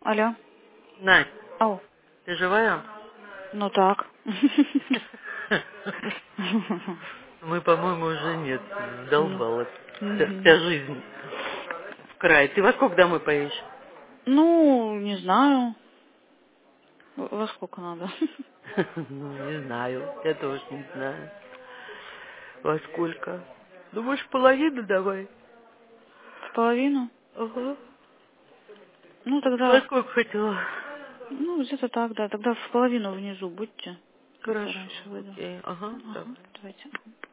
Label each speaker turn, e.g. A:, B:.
A: Алло.
B: Надь,
A: Ау.
B: ты живая?
A: Ну так.
B: Мы, по-моему, уже нет.
A: Ну.
B: Долбалась.
A: Мгм.
B: Вся жизнь в край. Ты во сколько домой поедешь?
A: Ну, не знаю. Во сколько надо?
B: Ну, не знаю. Я тоже не знаю. Во сколько? Думаешь, половину давай?
A: В половину?
B: Ага.
A: Ну,
B: Ты во
A: тогда,
B: сколько хотела?
A: ну, где-то так, да. Тогда в половину внизу будьте. Я
B: Хорошо.
A: раньше выйду.
B: Окей. Ага.
A: Ага,
B: Давай.
A: давайте.